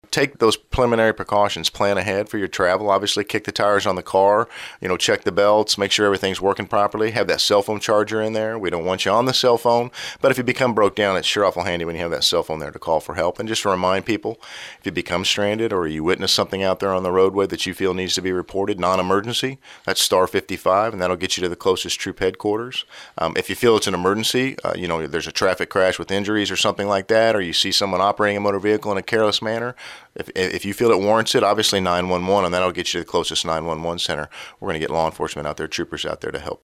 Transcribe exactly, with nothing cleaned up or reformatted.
Take those preliminary precautions, plan ahead for your travel. Obviously, kick the tires on the car, you know, check the belts, make sure everything's working properly. Have that cell phone charger in there. We don't want you on the cell phone, but if you become broke down, it's sure awful handy when you have that cell phone there to call for help. And just to remind people, if you become stranded or you witness something out there on the roadway that you feel needs to be reported, non-emergency, that's star fifty-five, and that'll get you to the closest troop headquarters. Um, if you feel it's an emergency, uh, you know, there's a traffic crash with injuries or something like that, or you see someone operating a motor vehicle in a careless manner, if, if you feel it warrants it, obviously nine one one, and that'll get you to the closest nine one one center. We're going to get law enforcement out there, troopers out there to help.